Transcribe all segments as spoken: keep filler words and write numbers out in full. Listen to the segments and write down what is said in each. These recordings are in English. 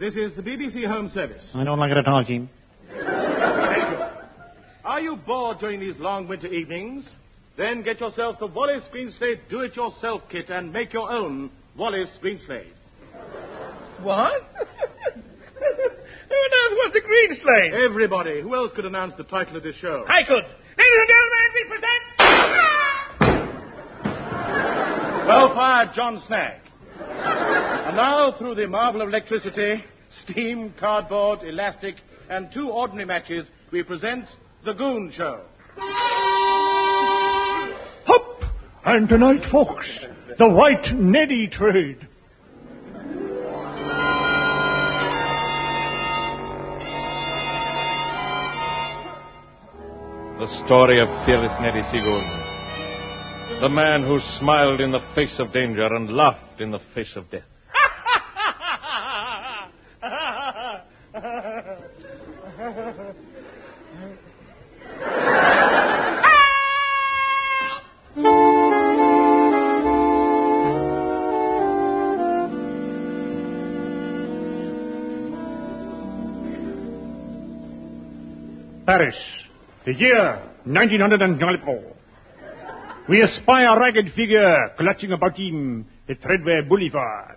This is the B B C Home Service. I don't like it at all, Jim. Thank you. Are you bored during these long winter evenings? Then get yourself the Wallace Greenslade Do-It-Yourself Kit and make your own Wallace Greenslade. What? Who knows what's a Greenslade? Everybody. Who else could announce the title of this show? I could. Ladies and gentlemen, we present... Well fired, John Snag. And now, through the marvel of electricity, steam, cardboard, elastic, and two ordinary matches, we present The Goon Show. Hop! And tonight, folks, the White Neddy trade. The story of fearless Neddy Seagoon. The man who smiled in the face of danger and laughed in the face of death. Paris, the year nineteen ninety-four. We espy a ragged figure clutching about him at Threadway Boulevard.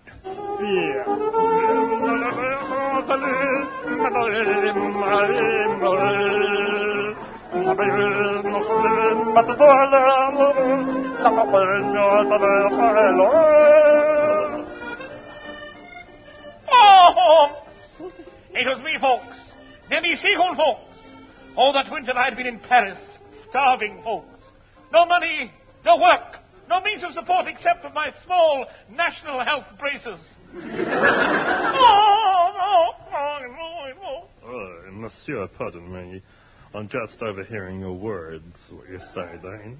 Oh! It was me, folks. Neddy Seagoon, folks. All that winter I had been in Paris, starving, folks. No money, no work, no means of support except for my small national health braces. oh, no, no, no, no. Oh, monsieur, pardon me. I'm just overhearing your words, what you say, Dane.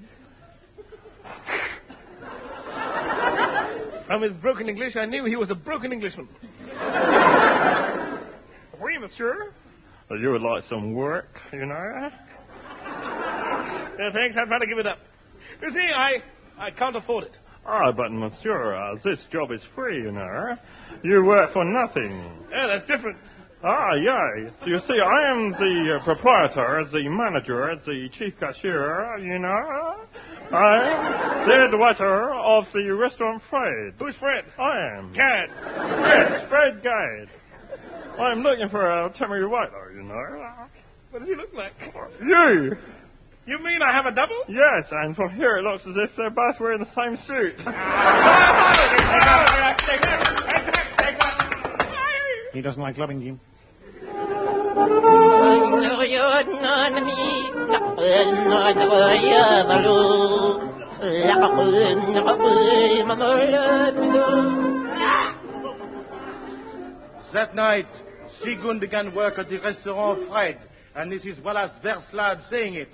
From his broken English, I knew he was a broken Englishman. Oui, monsieur. Well, you would like some work, you know? Yeah, thanks, I'd rather give it up. You see, I, I can't afford it. Ah, but monsieur, uh, this job is free, you know. You work for nothing. Yeah, that's different. Ah, yeah. You see, I am the uh, proprietor, the manager, the chief cashier, you know. I am the head waiter of the restaurant Fred. Who's Fred? I am. Gad. Yes, Fred Gad. I'm looking for a temporary waiter, you know. What does he look like? You! You mean I have a double? Yes, and from here it looks as if they're both wearing the same suit. He doesn't like clubbing, Jim. That night, Seagoon began work at the restaurant Fred, and this is Wallace Verslade saying it.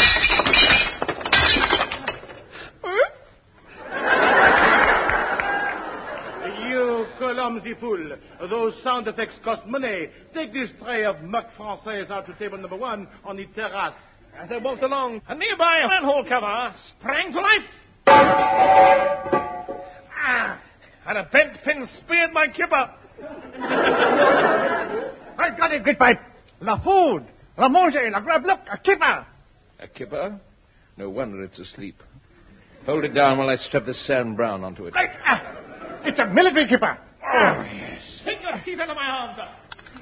You clumsy fool. Those sound effects cost money. Take this tray of muck française out to table number one on the terrace. As I walked along, a nearby manhole cover sprang to life. Ah, and a bent pin speared my kipper. I got it, good pipe. La food. La manger. La grab. Look, a kipper. A kipper? No wonder it's asleep. Hold it down while I strap the Sam Brown onto it. Right. Ah, it's a military kipper. Oh, yes. Take your teeth out of my arms, sir.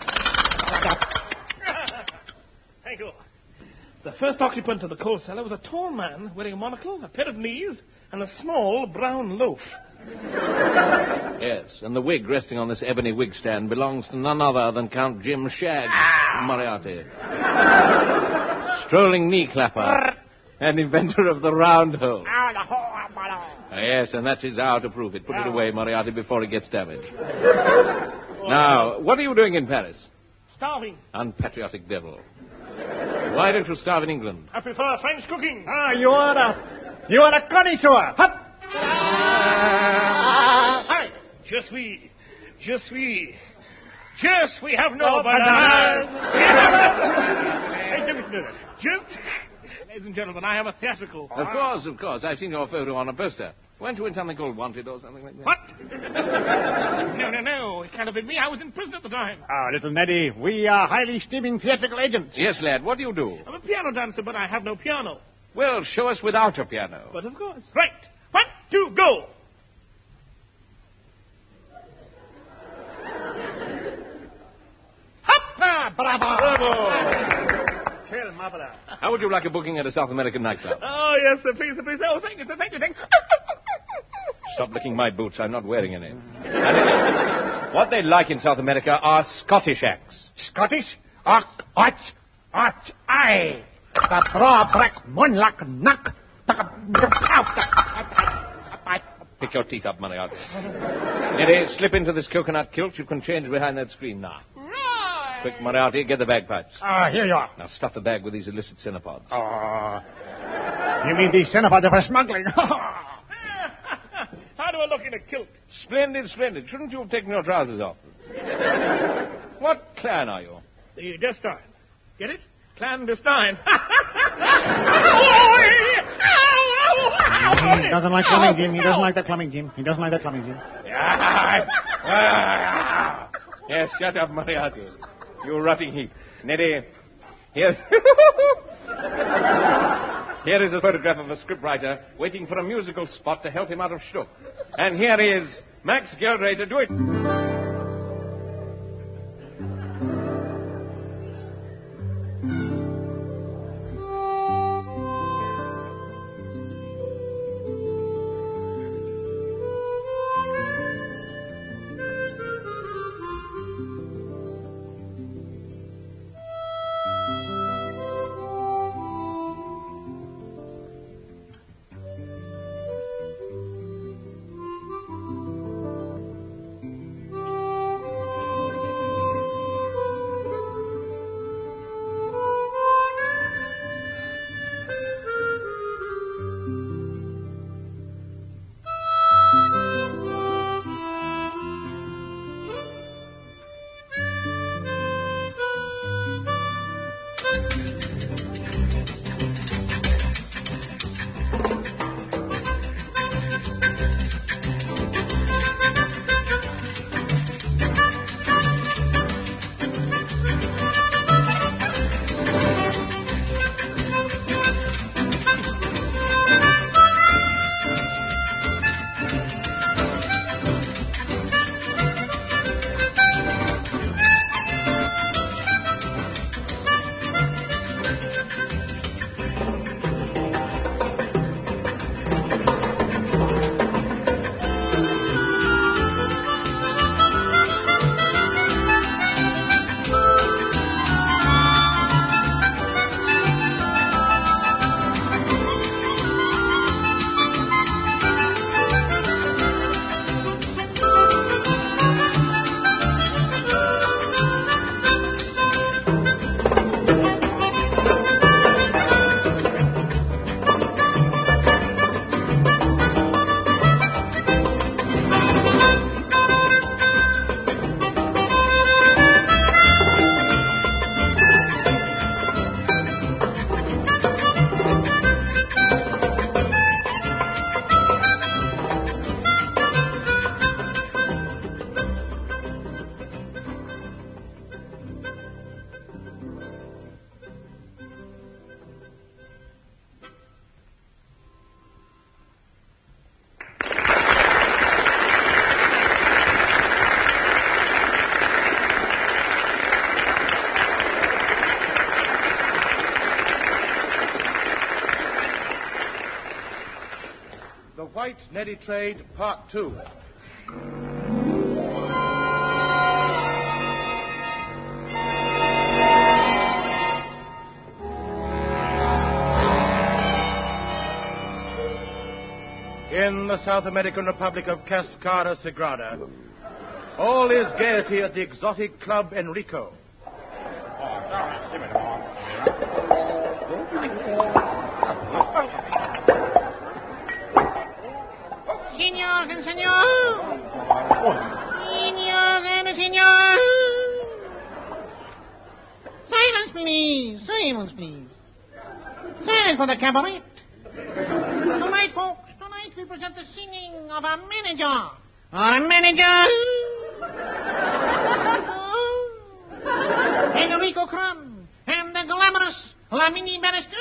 Thank you. The first occupant of the coal cellar was a tall man wearing a monocle, a pair of knees, and a small brown loaf. Yes, and the wig resting on this ebony wig stand belongs to none other than Count Jim Shagg Moriarty. Strolling knee clapper and inventor of the round hole. Yes, and that's his hour to prove it. Put it away, Moriarty, before it gets damaged. Now, what are you doing in Paris? Starving. Unpatriotic devil. Why don't you starve in England? I prefer French cooking. Ah, you are a... You are a connoisseur. Hop. Hi. Je suis. Je suis. Je suis. Have no bananas. Ladies and gentlemen, I have a theatrical. Of course, of course. I've seen your photo on a poster. Weren't you in something called Wanted or something like that? What? no, no, no. It can't have been me. I was in prison at the time. Ah, little Neddy, we are highly steaming theatrical agents. Yes, lad. What do you do? I'm a piano dancer, but I have no piano. Well, show us without your piano. But of course. Right. One, two, go. Hoppa! Bravo! Bravo! Quel marvelous. How would you like a booking at a South American nightclub? Oh, yes, sir. Please, sir, please. Oh, thank you, sir. Thank you, thank you. Stop licking my boots. I'm not wearing any. What they like in South America are Scottish acts. Scottish? Ach, ach, ach, aye. The bra brack monlock knock. Pick your teeth up, Moriarty. Neddy, slip into this coconut kilt. You can change behind that screen now. Right. Quick, Moriarty, get the bagpipes. Ah, here you are. Now stuff the bag with these illicit cenopods. Ah. You mean these cenopods are for smuggling? How do I look in a kilt? Splendid, splendid. Shouldn't you have taken your trousers off? What clan are you? The Destine. Get it? Clandestine. He doesn't like plumbing, Jim. He doesn't like that plumbing, Jim. He doesn't like that plumbing, Jim. Yes, shut up, Moriarty. You rotting heap. Neddy, here's... Here is a photograph of a scriptwriter waiting for a musical spot to help him out of shtuck. And here is Max Gilray to do it. White Neddy Trade, Part Two. In the South American Republic of Cascara Sagrada, all is gaiety at the exotic Club Enrico. Senor and senor. Senor and senor. Silence, please. Silence, please. Silence for the cabaret. Tonight, folks. Tonight we present the singing of a manager. Or a manager. Enrico Crum and the glamorous Lamini Bannister.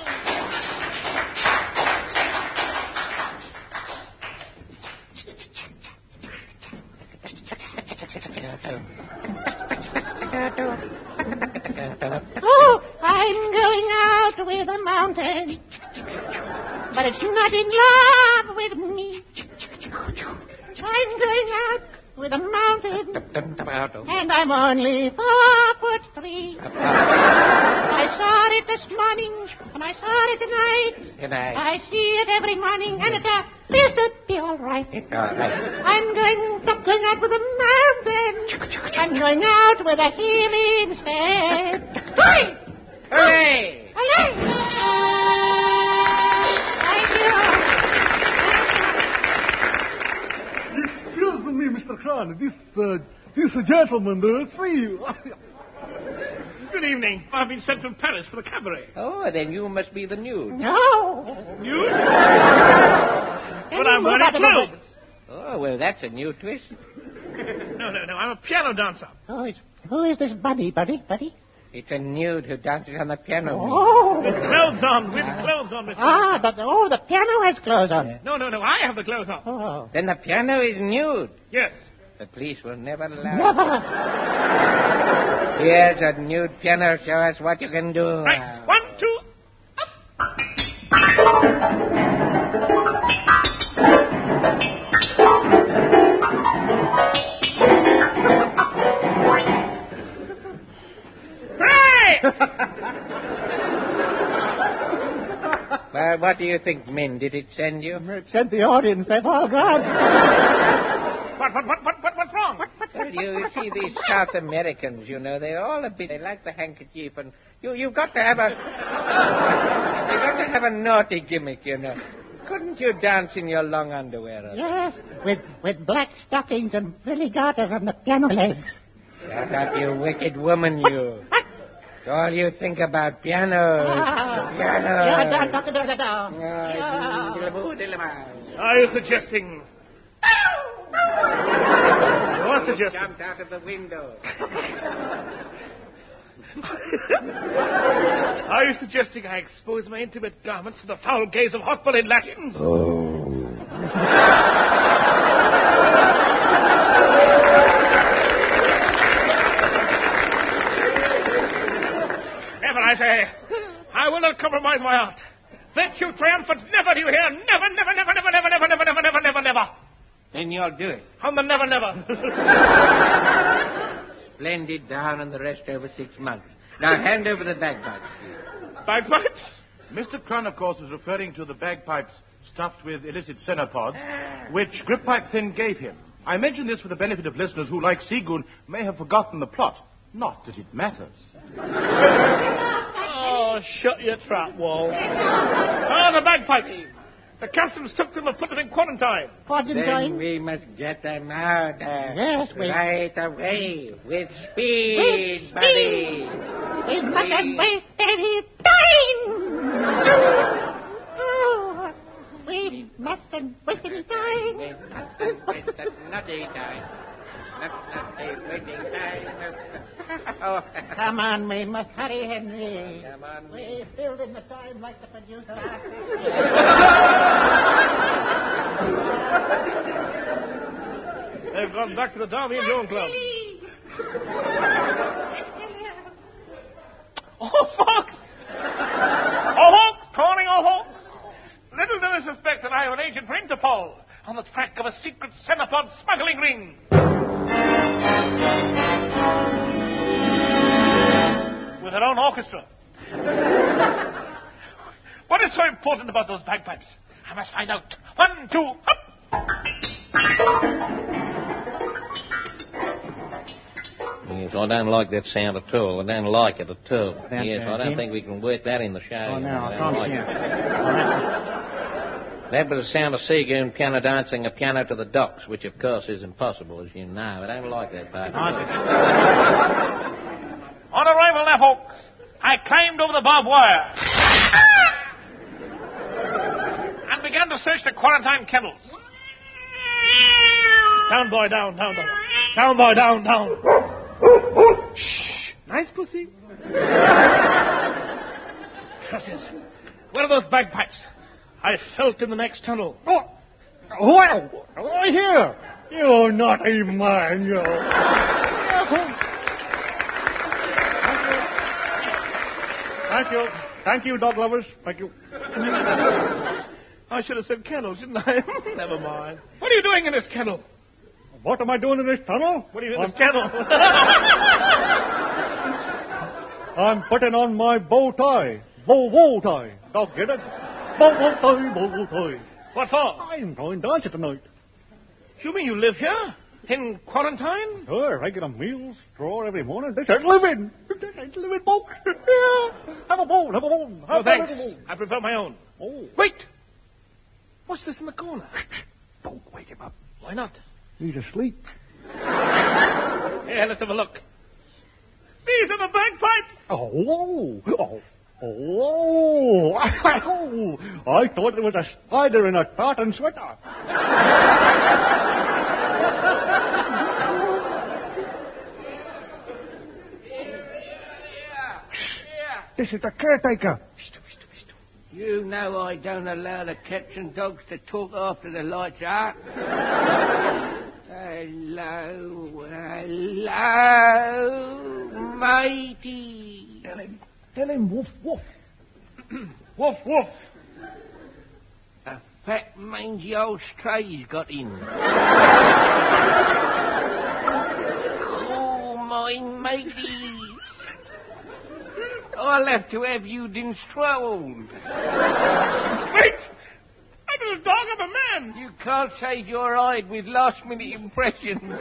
Oh, I'm going out with a mountain, but it's not in love with me. I'm going out with a mountain, and I'm only four foot three. I saw it this morning, and I saw it tonight. Tonight. I see it every morning, and it appears to be all right. It's all right. I'm going, stop going out with a mountain. I'm going out with a hill instead. Hooray! Hooray! Hooray! Thank you. Excuse me, Mister Kran. This, uh, this gentleman, uh, see you. Good evening. I've been sent from Paris for the cabaret. Oh, then you must be the nude. No. Nude? But I'm wearing clothes. Oh, well, that's a new twist. No, no, no. I'm a piano dancer. Oh, it's, who is this buddy, buddy, buddy? It's a nude who dances on the piano. Oh. With clothes on, with clothes on, Mister Ah, the, oh, the piano has clothes on. No, no, no. I have the clothes on. Oh. Then the piano is nude. Yes. The police will never allow. Never. Here's a nude piano. Show us what you can do. Right. One, two, up. Well, what do you think, men? Did it send you? It sent the audience. They've all gone. What, what, what, what, what, what's wrong? What, what, Well, you see, these South Americans, you know, they're all a bit... They like the handkerchief, and you, you've got to have a... You've got to have a naughty gimmick, you know. Couldn't you dance in your long underwear? Or Yes, with with black stockings and frilly garters on the piano legs. Shut up, you wicked woman, you. It's all you think about piano. Ah. Piano. Yeah, da, da, da, da, da. Ah, Are you suggesting... What's suggesting? Jumped out of the window. Are you suggesting I expose my intimate garments to the foul gaze of hot-blooded Latins? Oh. Never, I say. I will not compromise my art. Virtue triumphant, never, do you hear? Never, never, never, never, never, never, never, never, never, never, never. Then you'll do it. On the never, never. Splendid, down and the rest over six months. Now hand over the bagpipes. Bagpipes? Mister Crun, of course, is referring to the bagpipes stuffed with illicit cenopods, which Grip Pipe Thin gave him. I mention this for the benefit of listeners who, like Seagoon, may have forgotten the plot. Not that it matters. Oh, shut your trap, Wall. Ah, the bagpipes. The customs took them and put them in quarantine. Then Quarantine. we must get them out. Uh, Yes, we- right away. With speed, With buddy. We mustn't waste any time. Oh, we mustn't waste any time. We mustn't waste that nutty time. Not nutty waiting time. Oh. Come on, we must hurry, Henry. Come on. We filled in the time like the producer asked us. They've gone back to the Derby and Joan Club. Oh, Fox! Oh, Hawks! Calling, oh, Hawks! Little do they suspect that I have an agent for Interpol on the track of a secret cenopod smuggling ring. With her own orchestra. What is so important about those bagpipes? I must find out. One, two, up! Yes, I don't like that sound at all. I don't like it at all. That, yes, uh, I don't Jim? think we can work that in the show. Oh, no, I I don't can't like see it. it. That was the sound of Seagoon piano dancing a piano to the docks, which, of course, is impossible, as you know. I don't like that part. On arrival there, folks, I climbed over the barbed wire and began to to search the quarantine kennels. Down, boy, down, down, down. Down, boy, down, down. Shh. Nice pussy. Curses. Where are those bagpipes? I felt in the next tunnel. Oh, well, right here. You naughty man, you. Thank you. Thank you, dog lovers. Thank you. I should have said kennel, shouldn't I? Never mind. What are you doing in this kennel? What am I doing in this tunnel? What are you in I'm, this kennel? I'm putting on my bow tie. Bow, bow tie. Dog, get it? Bow, bow tie, bow, bow tie. What for? I'm going dancing tonight. You mean you live here? In quarantine? Sure, I get a meal, straw every morning. They said living. They said living, folks. Yeah. Have a bone, have a bone. Have No, thanks. a bone. I prefer my own. Oh. Wait! What's this in the corner? Don't wake him up. Why not? He's asleep. Here, let's have a look. These are the bagpipes! Oh, oh, oh, oh. I thought it was a spider in a tartan sweater. This is the caretaker. You know I don't allow the cats and dogs to talk after the lights are. Hello, hello, matey. Tell him, tell him, woof, woof. Woof, woof. A fat, mangy old stray's got in. Oh, my matey. I'll have to have you installed. Wait! I'm a dog of a man. You can't save your hide with last-minute impressions. Let me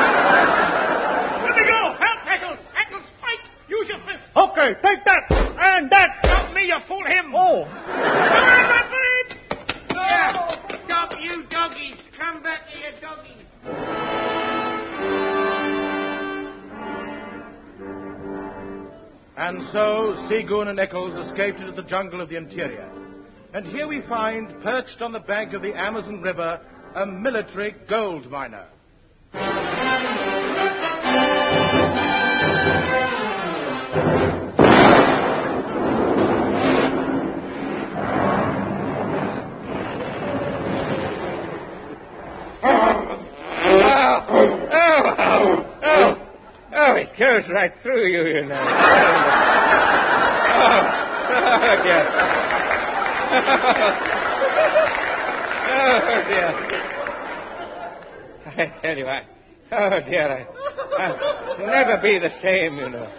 go. Help, Eccles. Eccles, fight. Use your fist. Okay, take that and that. Help me, you fool him. Oh. Come on, my feet. Yeah. Stop, you doggies. Come back to your doggies. And so Seagoon and Eccles escaped into the jungle of the interior. And here we find, perched on the bank of the Amazon River, a military gold miner. Oh, it goes right through you, you know. Oh, oh dear. Oh, dear. I tell you, I... Oh, dear, I... I'll never be the same, you know.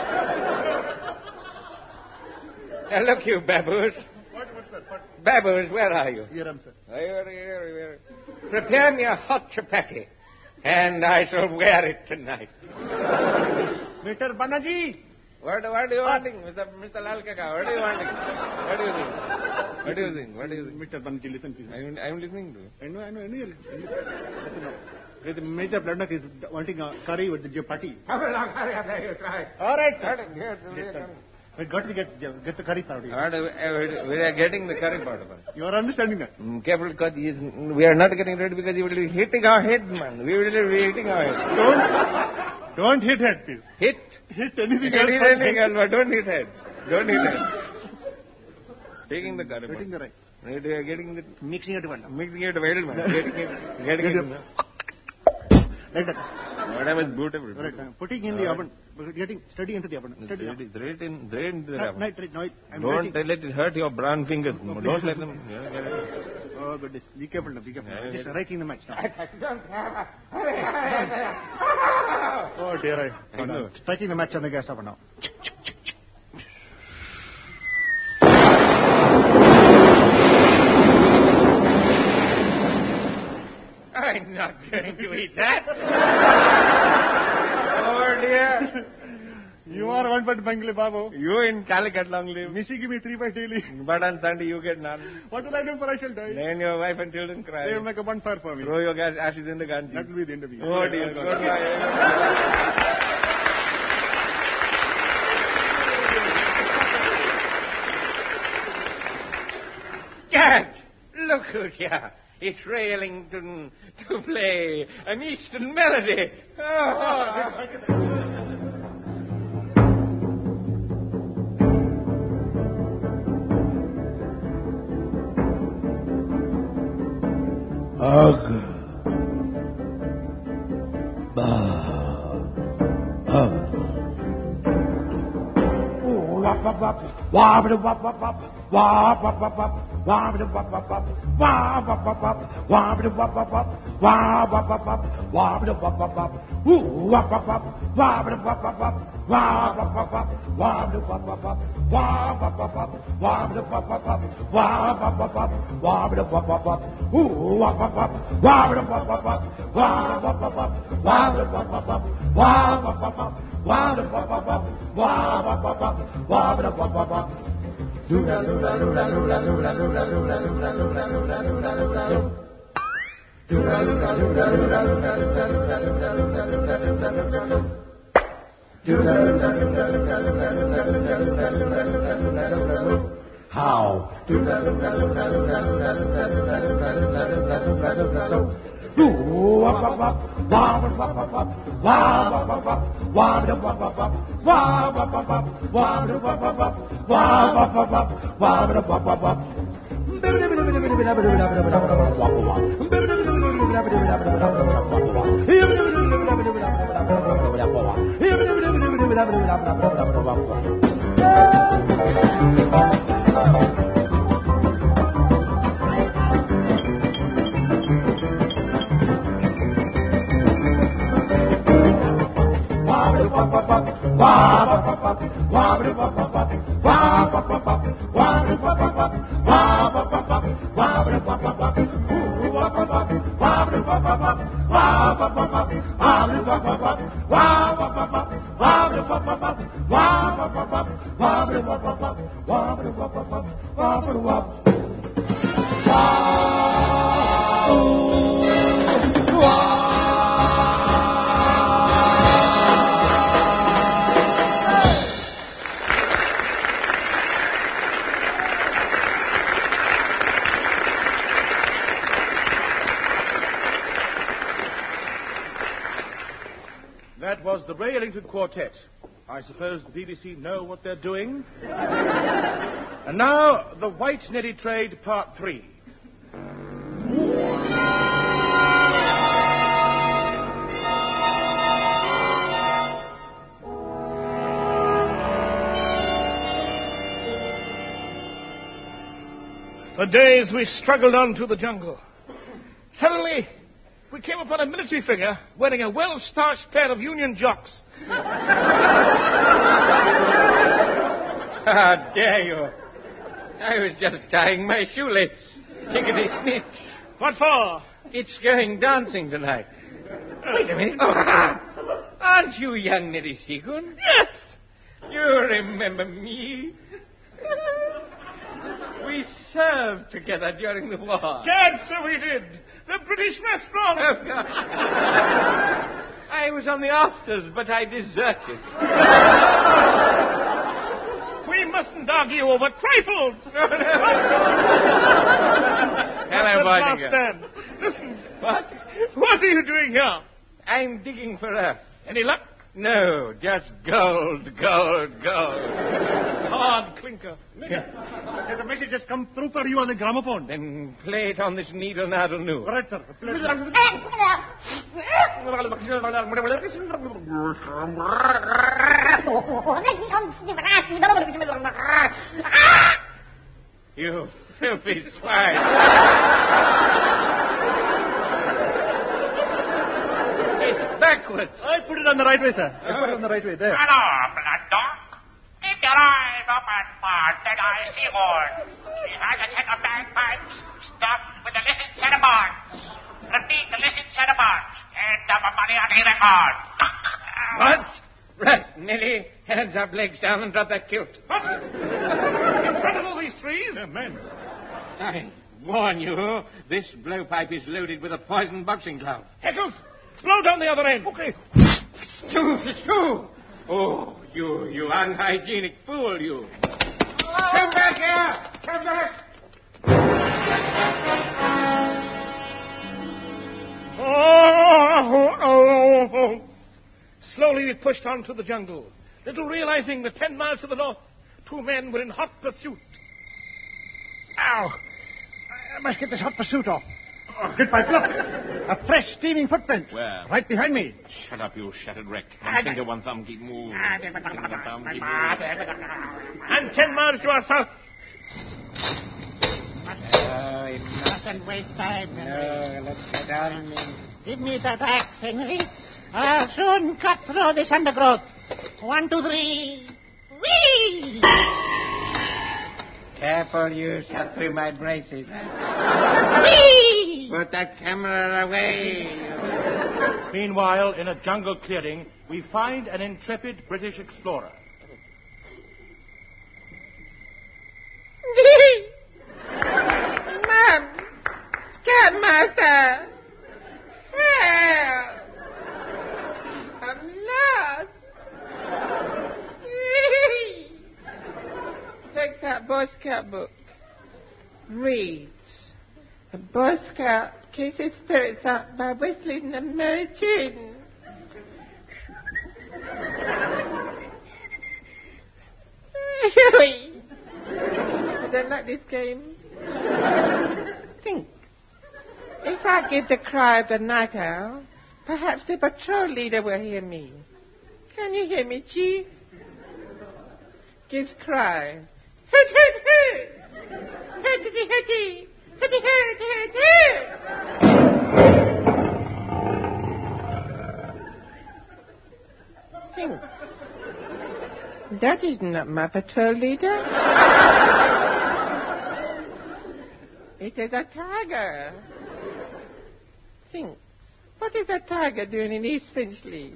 Now, look, you baboos. What, what's that? What? Baboos, where are you? Here, I'm sir. Here, here, here. Prepare me a hot chapati, and I shall wear it tonight. Mister Banaji. What, what are you wanting, Mister Mister Lal Kaka? What are you wanting? What do you think? What do you think? What do you think? Mister Banaji, listen to me. I'm, I'm listening to you. I know, I know, I know. Listen now. The Major Blandak is wanting a curry with the chapati. Come along, hurry up, you try. All right, Here, sir. here, here. We got to get get the curry powder. What, uh, we are getting the curry powder. You are understanding that? Mm, careful, because he is, we are not getting ready because he will be hitting our head, man. We will be hitting our head. Don't, don't hit head, please. Hit? Hit anything Hit else. anything else, but don't hit head. Don't hit head. Taking the curry powder. Getting the right. Right, we are getting the... Mixing it well. Mixing it well, man. Getting it. Getting it. Get Like that. Madam is beautiful. Right, uh, putting in the oven. Getting steady into the oven. Steady. Straight, straight in, straight into the No, oven. no, no, no, I'm Don't waiting. let it hurt your brown fingers. Don't let them... Yeah, get it. Oh, goodness. Be careful now, be careful. Yeah, Just yeah. writing the match now. Don't... Oh, dear, I... I know. Striking the match on the gas oven now. I'm not going to eat that. Oh, dear. You are one but Bengali Babu. You in Calicut long live. Missy give me three pies daily. But on Sunday you get none. What will I do for I shall die? Then your wife and children cry. They will make a bonfire for me. Throw your gas ashes in the Ganges. That will be the end of it. Oh, dear. Goodbye. Dad, look good, yeah. It's Railington to play an Eastern melody. Oh. Ugh. Bah. Ugh. Wop wop wop, wop wop wop wop, wop wop wop wop, wop wop wop wop, wop wop wop wop, wop wop wop wop, wop wop wop wop, wop wop wop wop, ooh wop wop wop, wop wop wop wop, wop wop wop wop, wop wop wop wop, wop wop wop wop, wop wop wop wop, wop wop wop wop, wop wop wop wop, ooh wop wop wop, wop wop wop wop, wop wop wop wop, wop wop wop wop, wop wop wop wop, wop wop wop wop, wop wop wop wop. Wop wop wop wop. Lula lula lula lula lula lula lula lula lula lula lula lula. Lula lula lula lula lula lula lula lula lula lula lula. Lula lula lula lula lula lula lula lula lula lula lula. How? Lula lula lula lula lula lula lula lula lula lula lula. Wop wop wop, wop wop wop wop, wop wop wop, wop wop wop wop, wop wop wop wop, wop wop wop wop, wop wop wop wop, wop wop wop wop. That was the Railington Quartet. I suppose the B B C know what they're doing. And now, the White Neddy Trade, Part Three. For days we struggled on through the jungle. Suddenly, we came upon a military figure wearing a well-starched pair of Union jocks. How dare you? I was just tying my shoelace. Chickadee snitch. What for? It's going dancing tonight. Wait a minute. Oh, aren't you young Neddy Seagoon? Yes. You remember me? We served together during the war. Gad, so we did. The British restaurant. Of course. I was on the afters, but I deserted. We mustn't argue over trifles. Hello, Boydinger. Listen. What? What are you doing here? I'm digging for earth. Any luck? No, just gold, gold, gold. Hard clinker. There's a message just come through for you on the gramophone. Then play it on this needle now to new. Right, sir. Play it. You filthy swine. It's backwards. I put it on the right way, sir. I put it on the right way. There. Hello, blood dog. Keep your eyes open for Deadeye Seaboard. He has a set of bagpipes stuffed with illicit centibards. Repeat, illicit centibards. And double money on the record. What? Right, Nelly. Hands up, legs down, and drop that kilt. What? In front of all these trees? Yeah, man. I warn you, this blowpipe is loaded with a poisoned boxing glove. Heckles, blow down the other end. Okay. Shoo, shoo. Oh, you, you unhygienic fool, you. Come back here! Come back! Oh, slowly we pushed on through the jungle, little realizing that ten miles to the north, two men were in hot pursuit. Ow! I must get this hot pursuit off. Good pipe, look. A fresh, steaming footprint. Where? Right behind me. Shut up, you shattered wreck. One finger, one thumb, keep moving. Finger, one thumb, keep moving. And ten miles to our south. Oh, we Mustn't waste time, Henry. No, let's get on. Give me that axe, Henry. I'll soon cut through this undergrowth. One, two, three. Whee! Careful, you shot through my braces. Whee! Put that camera away. Meanwhile, in a jungle clearing, we find an intrepid British explorer. Mom! Scoutmaster! Help! I'm lost! Take that Boy Scout book. Read. A Boy Scout keeps his spirits up by whistling a merry tune. I don't like this game. Think. If I give the cry of the night owl, perhaps the patrol leader will hear me. Can you hear me, Chief? Gives cry. Hoot, hoot, hoot! Hooty, hooty! Hooty, hoot, hoot, hoot! Think. That is not my patrol leader. It is a tiger. Think. What is a tiger doing in East Finchley?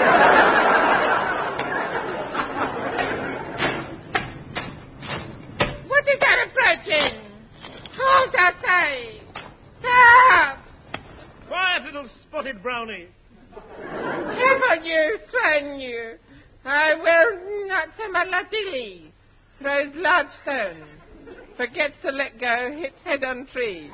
What is that approaching? Halt outside! Stop! Quiet, little spotted brownie. Careful, you, swine, you. I will not semalatili. Throws large stone. Forgets to let go, hits head on tree.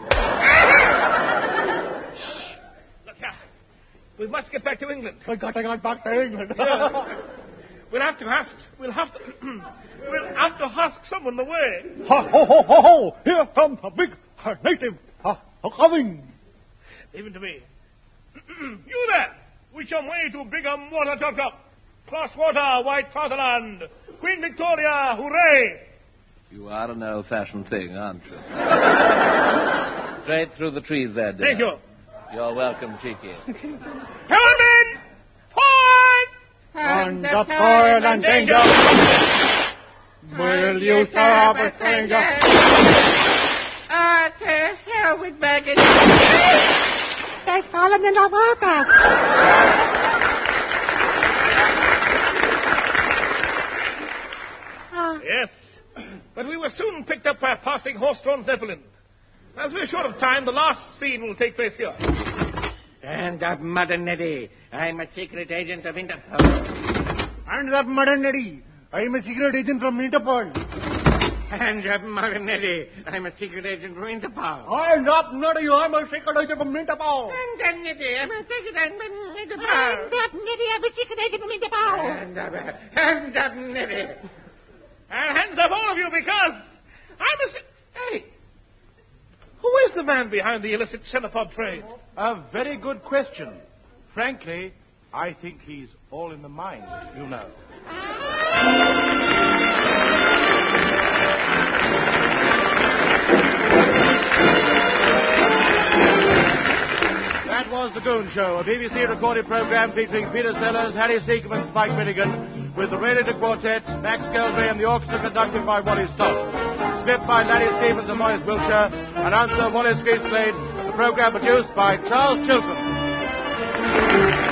Look here. We must get back to England. I got to get back to England. Yeah. We'll have to ask. We'll have to. we'll have to ask someone the way. Ha, ho, ho, ho, ho! Here comes a big uh, native. Ha, uh, coming. Leave it to me. You there! Which um way to Bigham Water Top Top? Cross water, white fatherland. Queen Victoria, hooray! You are an old-fashioned thing, aren't you? Straight through the trees there, dear. Thank you. You're welcome, Cheeky. Helmet! Forward! On the foil and danger. Will you serve a stranger? Ah, to hell with baggage. They've fallen in the water. Yes, but we were soon picked up by a passing horse-drawn zeppelin. As we're short of time, the last scene will take place here. Stand up, Mother Neddy. I'm a secret agent of Interpol. Hands up, Mother Neddy. I'm a secret agent from Interpol. Hands up, Mother Neddy. I'm a secret agent from Interpol. Hands up, Neddy. I'm a secret agent from Interpol. Hands up, Neddy. I'm a secret agent from Interpol. Hands up, Neddy. I'm a secret agent from Interpol. Hands up, hands up, Neddy. And hands up, all of you, because I'm a... Si- hey, who is the man behind the illicit cenopod trade? A very good question. Frankly, I think he's all in the mind, you know. That was The Goon Show, a B B C recorded program featuring Peter Sellers, Harry Seacombe and Spike Finnegan, with the Railroad Quartet, Max Geldray and the orchestra conducted by Wally Stott. Script by Larry Stevens and Maurice Wiltshire. Announcer Wallace Greaslade. The program produced by Charles Chilton.